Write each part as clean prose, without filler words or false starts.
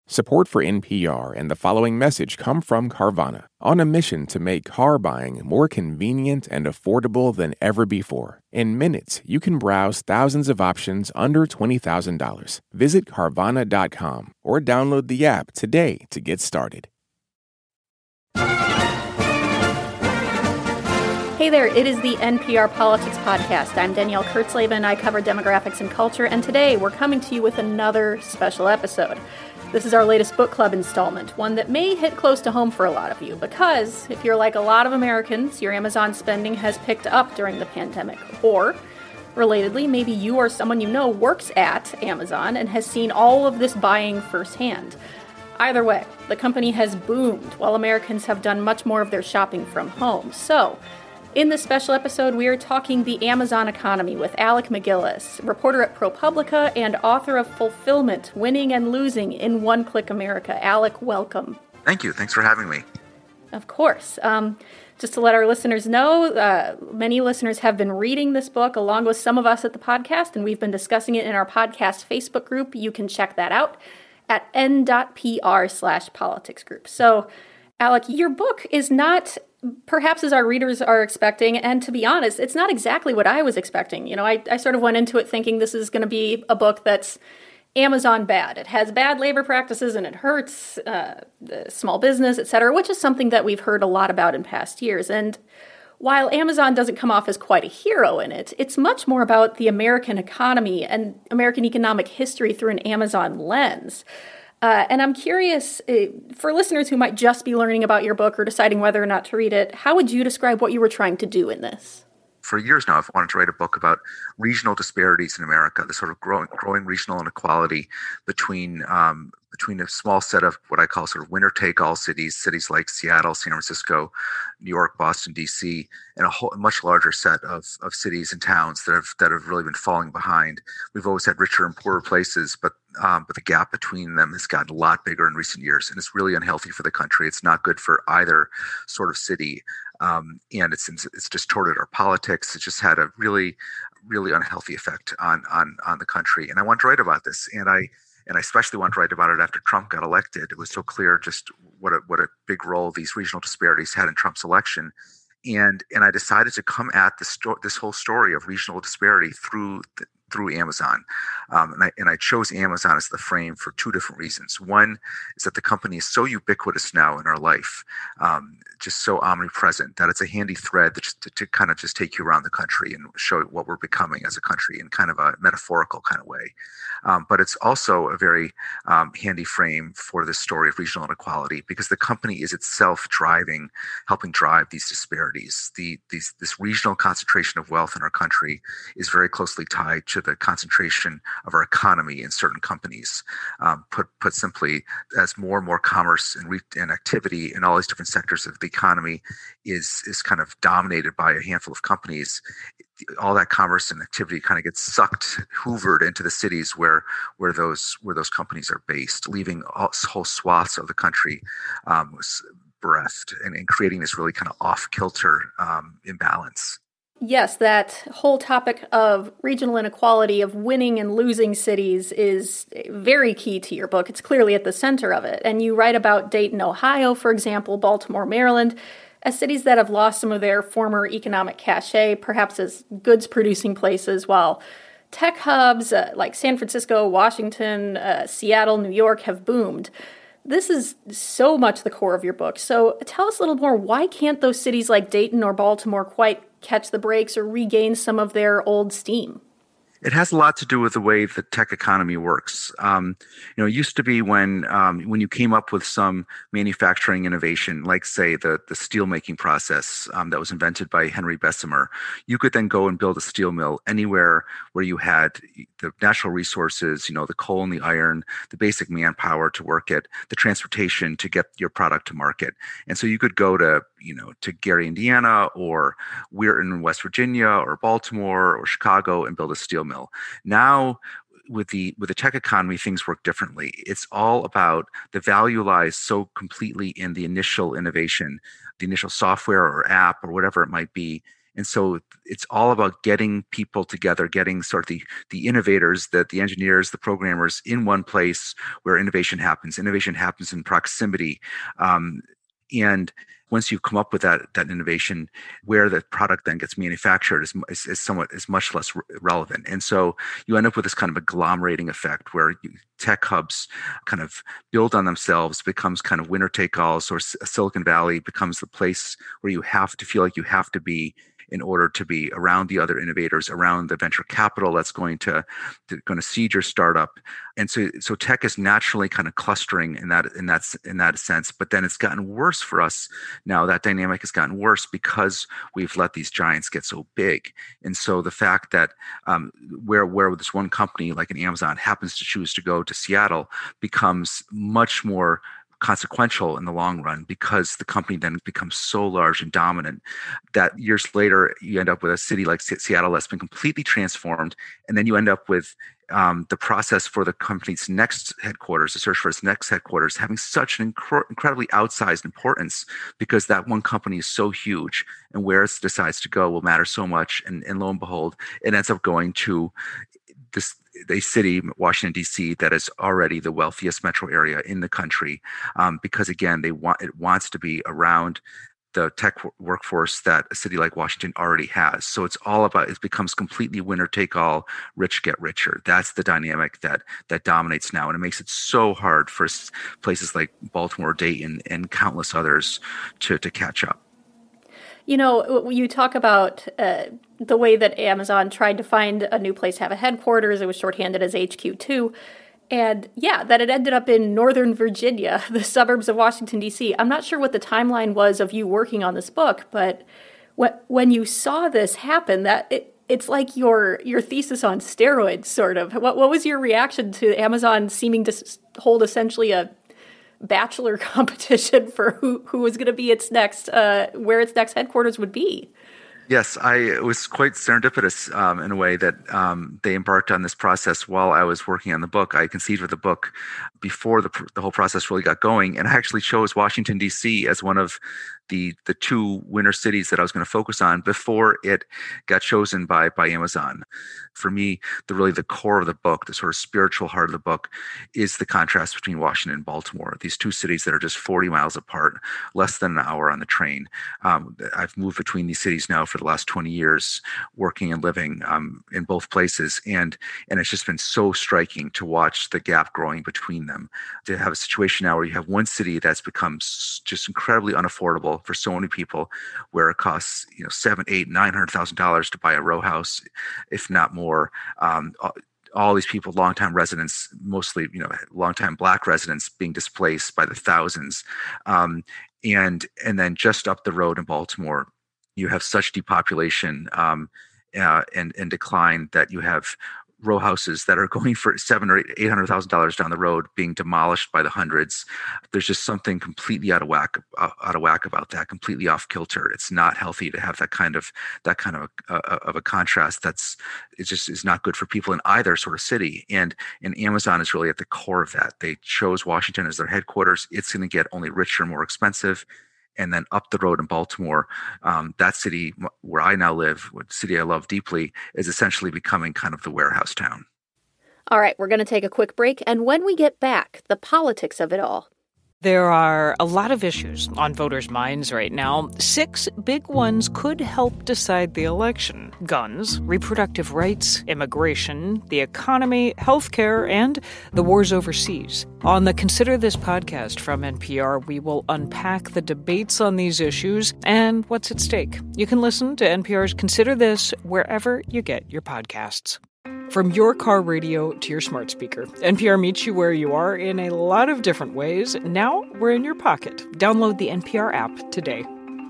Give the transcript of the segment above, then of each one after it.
Support for NPR and the following message come from Carvana, on a mission to make car buying more convenient and affordable than ever before. In minutes, you can browse thousands of options under $20,000. Visit Carvana.com or download the app today to get started. Hey there, it is the NPR Politics Podcast. I'm Danielle Kurtzleben. I cover demographics and culture, and today we're coming to you with another special episode. This is our latest book club installment, one that may hit close to home for a lot of you, because if you're like a lot of Americans, your Amazon spending has picked up during the pandemic. Or, relatedly, maybe you or someone you know works at Amazon and has seen all of this buying firsthand. Either way, the company has boomed while Americans have done much more of their shopping from home. So, in this special episode, we are talking the Amazon economy with Alec MacGillis, reporter at ProPublica and author of Fulfillment, Winning and Losing in One-Click America. Alec, welcome. Thank you. Thanks for having me. Of course. Just to let our listeners know, many listeners have been reading this book along with some of us at the podcast, and we've been discussing it in our podcast Facebook group. You can check that out at n.pr/politics group. So, Alec, your book is not perhaps as our readers are expecting, and to be honest, it's not exactly what I was expecting. You know, I sort of went into it thinking this is going to be a book that's Amazon bad. It has bad labor practices and it hurts the small business, etc., which is something that we've heard a lot about in past years. And while Amazon doesn't come off as quite a hero in it, it's much more about the American economy and American economic history through an Amazon lens. And I'm curious, for listeners who might just be learning about your book or deciding whether or not to read it, how would you describe what you were trying to do in this? For years now, I've wanted to write a book about regional disparities in America, the sort of growing regional inequality between a small set of what I call sort of winner-take-all cities like Seattle, San Francisco, New York, Boston, D.C., and a much larger set of cities and towns that have really been falling behind. We've always had richer and poorer places, but the gap between them has gotten a lot bigger in recent years, and it's really unhealthy for the country. It's not good for either sort of city, and it's distorted our politics. It's just had a really, really unhealthy effect on the country. And I want to write about this, and I especially want to write about it after Trump got elected. It was so clear just what a big role these regional disparities had in Trump's election. And I decided to come at this whole story of regional disparity through Amazon. And I chose Amazon as the frame for two different reasons. One is that the company is so ubiquitous now in our life, just so omnipresent, that it's a handy thread to kind of just take you around the country and show what we're becoming as a country in kind of a metaphorical kind of way. But it's also a very handy frame for the story of regional inequality, because the company is itself helping drive these disparities. This regional concentration of wealth in our country is very closely tied to the concentration of our economy in certain companies. Put simply, as more and more commerce and activity in all these different sectors of the economy is kind of dominated by a handful of companies, all that commerce and activity kind of gets hoovered into the cities where those companies are based, leaving whole swaths of the country bereft and creating this really kind of off-kilter imbalance. Yes, that whole topic of regional inequality, of winning and losing cities, is very key to your book. It's clearly at the center of it. And you write about Dayton, Ohio, for example, Baltimore, Maryland, as cities that have lost some of their former economic cachet, perhaps as goods-producing places, while tech hubs like San Francisco, Washington, Seattle, New York have boomed. This is so much the core of your book. So tell us a little more. Why can't those cities like Dayton or Baltimore quite catch the brakes or regain some of their old steam? It has a lot to do with the way the tech economy works. It used to be when you came up with some manufacturing innovation, like say the steel making process that was invented by Henry Bessemer, you could then go and build a steel mill anywhere where you had the natural resources, the coal and the iron, the basic manpower to work it, the transportation to get your product to market. And so you could go to Gary, Indiana, or Weirton, West Virginia, or Baltimore, or Chicago, and build a steel mill. Now, with the tech economy, things work differently. It's all about the value lies so completely in the initial innovation, the initial software or app or whatever it might be. And so it's all about getting people together, getting sort of the innovators, the engineers, the programmers in one place where innovation happens. Innovation happens in proximity. And once you've come up with that innovation, where the product then gets manufactured is much less relevant. And so you end up with this kind of agglomerating effect where tech hubs kind of build on themselves, becomes kind of winner take alls, or Silicon Valley becomes the place where you have to feel like you have to be in order to be around the other innovators, around the venture capital that's going to seed your startup. And so tech is naturally kind of clustering in that sense. But then it's gotten worse for us now. That dynamic has gotten worse because we've let these giants get so big. And so the fact that where this one company like an Amazon happens to choose to go to Seattle becomes much more consequential in the long run, because the company then becomes so large and dominant that years later you end up with a city like Seattle that's been completely transformed. And then you end up with the process for the company's next headquarters, the search for its next headquarters, having such an incredibly outsized importance, because that one company is so huge, and where it decides to go will matter so much. And lo and behold, it ends up going to a city, Washington, D.C., that is already the wealthiest metro area in the country, because again, it wants to be around the tech workforce that a city like Washington already has. So it becomes completely winner take all, rich get richer. That's the dynamic that dominates now, and it makes it so hard for places like Baltimore, Dayton, and countless others to catch up. You know, you talk about the way that Amazon tried to find a new place to have a headquarters. It was shorthanded as HQ2. And yeah, that it ended up in Northern Virginia, the suburbs of Washington, D.C. I'm not sure what the timeline was of you working on this book, but when you saw this happen, it's like your thesis on steroids, sort of. What was your reaction to Amazon seeming to hold essentially a bachelor competition for who was going to be its next, where its next headquarters would be? Yes, it was quite serendipitous in a way that they embarked on this process while I was working on the book. I conceived of the book before the whole process really got going, and I actually chose Washington, D.C. as one of the two winner cities that I was going to focus on before it got chosen by Amazon. For me, the core of the book, the sort of spiritual heart of the book, is the contrast between Washington and Baltimore. These two cities that are just 40 miles apart, less than an hour on the train. I've moved between these cities now for the last 20 years, working and living in both places, and it's just been so striking to watch the gap growing between them. To have a situation now where you have one city that's become just incredibly unaffordable for so many people, where it costs $700,000, $800,000, $900,000 to buy a row house, if not more. All these people, longtime residents, mostly longtime Black residents, being displaced by the thousands, and then just up the road in Baltimore, you have such depopulation and decline that you have row houses that are going for $700,000 or $800,000 down the road being demolished by the hundreds. There's just something completely out of whack about that, completely off kilter. It's not healthy to have that kind of a contrast. It just is not good for people in either sort of city. And Amazon is really at the core of that. They chose Washington as their headquarters. It's going to get only richer and more expensive. And then up the road in Baltimore, that city where I now live, the city I love deeply, is essentially becoming kind of the warehouse town. All right, we're going to take a quick break. And when we get back, the politics of it all. There are a lot of issues on voters' minds right now. 6 big ones could help decide the election: guns, reproductive rights, immigration, the economy, healthcare, and the wars overseas. On the Consider This podcast from NPR, we will unpack the debates on these issues and what's at stake. You can listen to NPR's Consider This wherever you get your podcasts. From your car radio to your smart speaker, NPR meets you where you are in a lot of different ways. Now we're in your pocket. Download the NPR app today.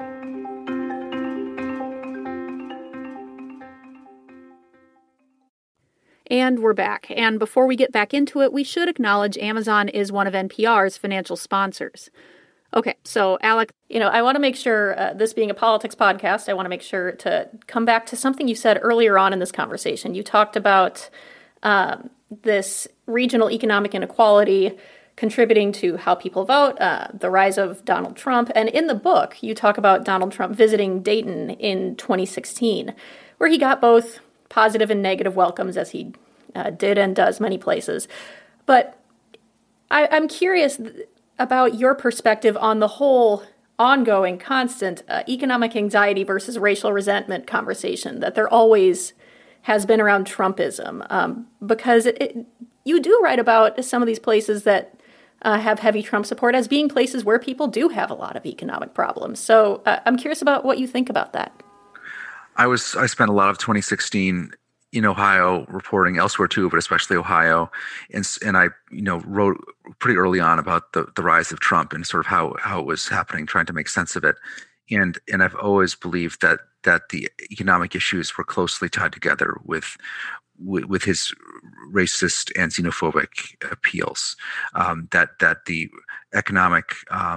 And we're back. And before we get back into it, we should acknowledge Amazon is one of NPR's financial sponsors. Okay, so Alec, I want to make sure, this being a politics podcast, I want to make sure to come back to something you said earlier on in this conversation. You talked about this regional economic inequality contributing to how people vote, the rise of Donald Trump. And in the book, you talk about Donald Trump visiting Dayton in 2016, where he got both positive and negative welcomes, as he did and does many places. But I'm curious about your perspective on the whole ongoing, constant economic anxiety versus racial resentment conversation that there always has been around Trumpism, because you do write about some of these places that have heavy Trump support as being places where people do have a lot of economic problems. So I'm curious about what you think about that. I spent a lot of 2016 in Ohio reporting elsewhere too, but especially Ohio. And I, wrote pretty early on about the rise of Trump and sort of how it was happening, trying to make sense of it. And I've always believed that the economic issues were closely tied together with his racist and xenophobic appeals, that the economic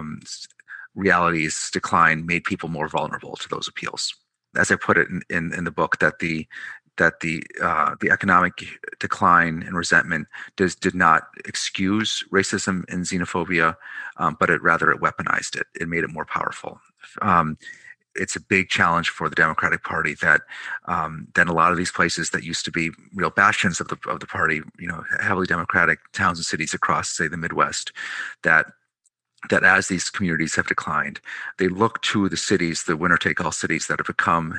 realities decline made people more vulnerable to those appeals. As I put it in the book, that the economic decline and resentment did not excuse racism and xenophobia, but it weaponized it. It made it more powerful. It's a big challenge for the Democratic Party that a lot of these places that used to be real bastions of the party, heavily Democratic towns and cities across, say, the Midwest, that as these communities have declined, they look to the cities, the winner-take-all cities that have become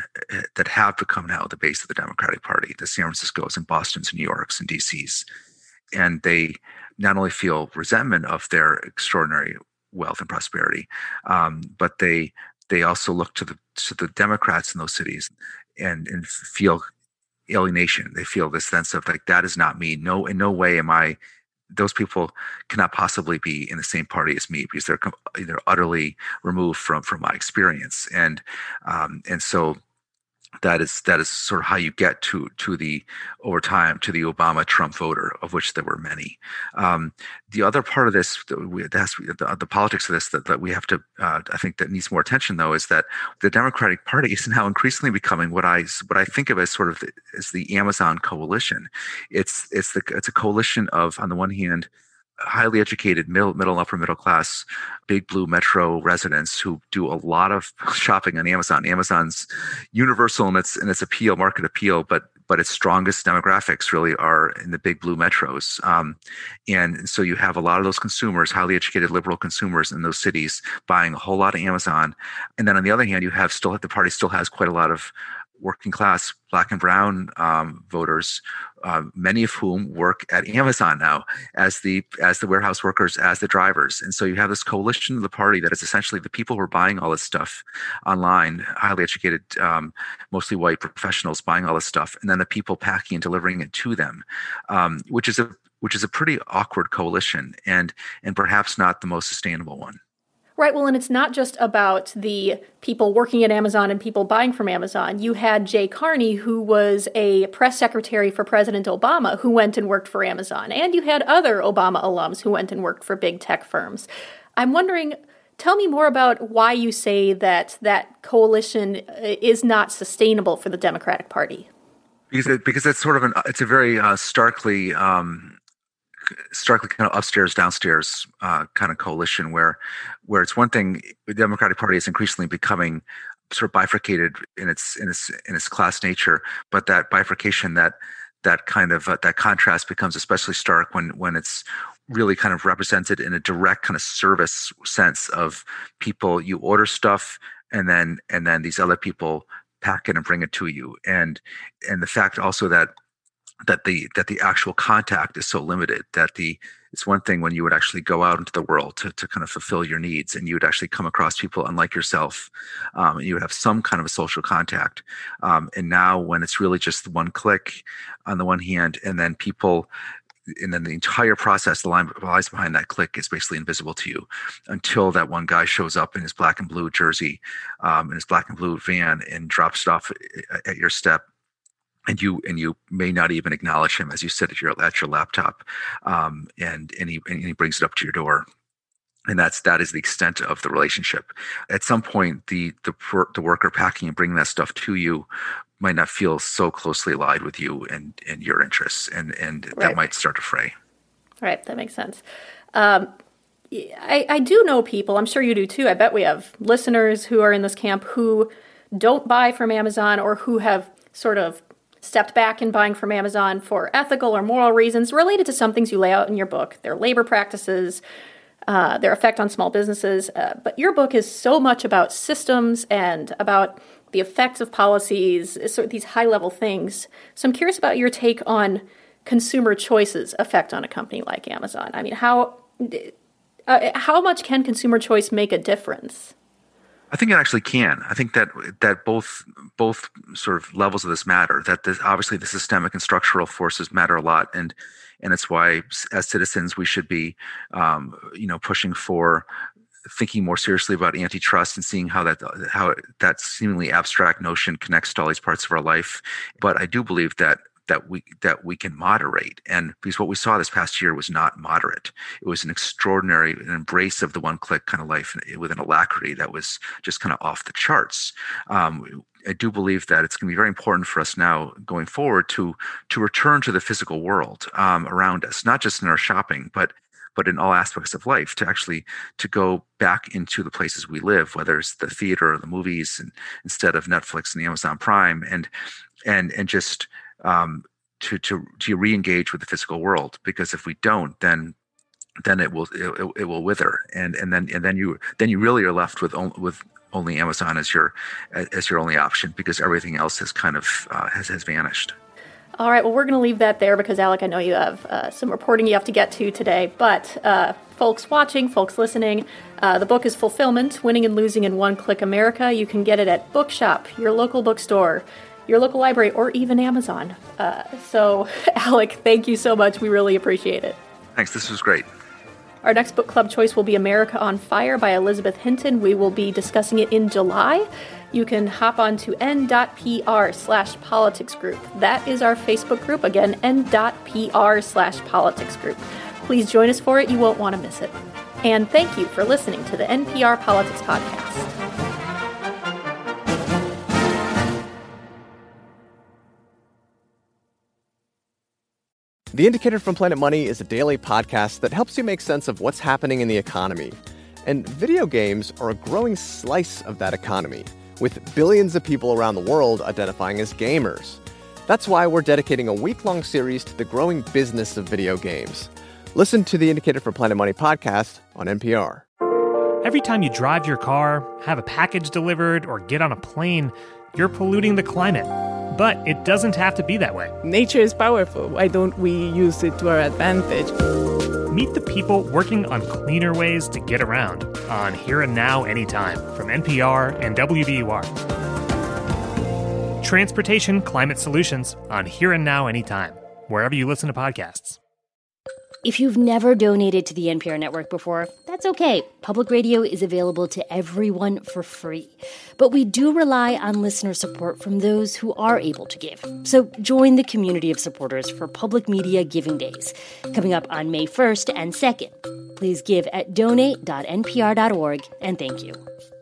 now the base of the Democratic Party, the San Franciscos and Bostons and New Yorks and DCs. And they not only feel resentment of their extraordinary wealth and prosperity, but they also look to the Democrats in those cities and feel alienation. They feel this sense of like, that is not me. No, in no way am I. Those people cannot possibly be in the same party as me because they're utterly removed from my experience, and so that is sort of how you get to the over time to the Obama-Trump voter, of which there were many. The other part of this, the politics of this that we have to, I think that needs more attention though, is that the Democratic Party is now increasingly becoming what I think of as sort of as the Amazon coalition. It's a coalition of, on the one hand, highly educated middle upper middle class big blue metro residents who do a lot of shopping on Amazon. Amazon's universal in its market appeal, but its strongest demographics really are in the big blue metros. And so you have a lot of those consumers, highly educated liberal consumers in those cities, buying a whole lot of Amazon. And then on the other hand, the party still has quite a lot of working class Black and brown voters, many of whom work at Amazon now as the warehouse workers, as the drivers. And so you have this coalition of the party that is essentially the people who are buying all this stuff online, highly educated, mostly white professionals buying all this stuff, and then the people packing and delivering it to them, which is a pretty awkward coalition and perhaps not the most sustainable one. Right. Well, and it's not just about the people working at Amazon and people buying from Amazon. You had Jay Carney, who was a press secretary for President Obama, who went and worked for Amazon. And you had other Obama alums who went and worked for big tech firms. I'm wondering, tell me more about why you say that coalition is not sustainable for the Democratic Party. Because it's sort of it's a very starkly kind of upstairs downstairs kind of coalition where it's one thing, the Democratic Party is increasingly becoming sort of bifurcated in its class nature, but that bifurcation, that kind of that contrast becomes especially stark when it's really kind of represented in a direct kind of service sense of people. You order stuff and then these other people pack it and bring it to you, and the fact also that the actual contact is so limited that it's one thing when you would actually go out into the world to kind of fulfill your needs, and you would actually come across people unlike yourself, and you would have some kind of a social contact. And now when it's really just one click on the one hand, and then the entire process, the line lies behind that click is basically invisible to you until that one guy shows up in his black and blue jersey, in his black and blue van, and drops it off at your step. And you may not even acknowledge him as you sit at your laptop, and he brings it up to your door, and that is the extent of the relationship. At some point, the worker packing and bringing that stuff to you might not feel so closely allied with you and your interests, and Right. That might start to fray. Right, that makes sense. I do know people, I'm sure you do too, I bet we have listeners who are in this camp who don't buy from Amazon or who have sort of stepped back in buying from Amazon for ethical or moral reasons related to some things you lay out in your book, their labor practices, their effect on small businesses. But your book is so much about systems and about the effects of policies, sort of these high-level things. So I'm curious about your take on consumer choice's effect on a company like Amazon. I mean, how much can consumer choice make a difference? I think it actually can. I think that both sort of levels of this matter. That obviously the systemic and structural forces matter a lot, and it's why as citizens we should be, pushing for thinking more seriously about antitrust and seeing how that seemingly abstract notion connects to all these parts of our life. But I do believe that we can moderate, and because what we saw this past year was not moderate. It was an extraordinary embrace of the one-click kind of life with an alacrity that was just kind of off the charts. I do believe that it's going to be very important for us now going forward to return to the physical world around us, not just in our shopping, but in all aspects of life, to go back into the places we live, whether it's the theater or the movies, and instead of Netflix and Amazon Prime, and just to re-engage with the physical world. Because if we don't, then it will wither, and then you really are left with only Amazon as your only option, because everything else has kind of has vanished. All right, well, we're going to leave that there because, Alec, I know you have some reporting you have to get to today. But folks watching, folks listening, the book is Fulfillment, Winning and Losing in One-Click America. You can get it at Bookshop, your local bookstore, your local library, or even Amazon. So, Alec, thank you so much. We really appreciate it. Thanks. This was great. Our next book club choice will be America on Fire by Elizabeth Hinton. We will be discussing it in July. You can hop on to n.pr/politics group. That is our Facebook group. Again, n.pr/politics group. Please join us for it. You won't want to miss it. And thank you for listening to the NPR Politics Podcast. The Indicator from Planet Money is a daily podcast that helps you make sense of what's happening in the economy. And video games are a growing slice of that economy, with billions of people around the world identifying as gamers. That's why we're dedicating a week-long series to the growing business of video games. Listen to the Indicator from Planet Money podcast on NPR. Every time you drive your car, have a package delivered, or get on a plane, you're polluting the climate. But it doesn't have to be that way. Nature is powerful. Why don't we use it to our advantage? Meet the people working on cleaner ways to get around on Here and Now Anytime from NPR and WBUR. Transportation Climate Solutions on Here and Now Anytime, wherever you listen to podcasts. If you've never donated to the NPR network before, that's okay. Public radio is available to everyone for free. But we do rely on listener support from those who are able to give. So join the community of supporters for Public Media Giving Days, coming up on May 1st and 2nd. Please give at donate.npr.org, and thank you.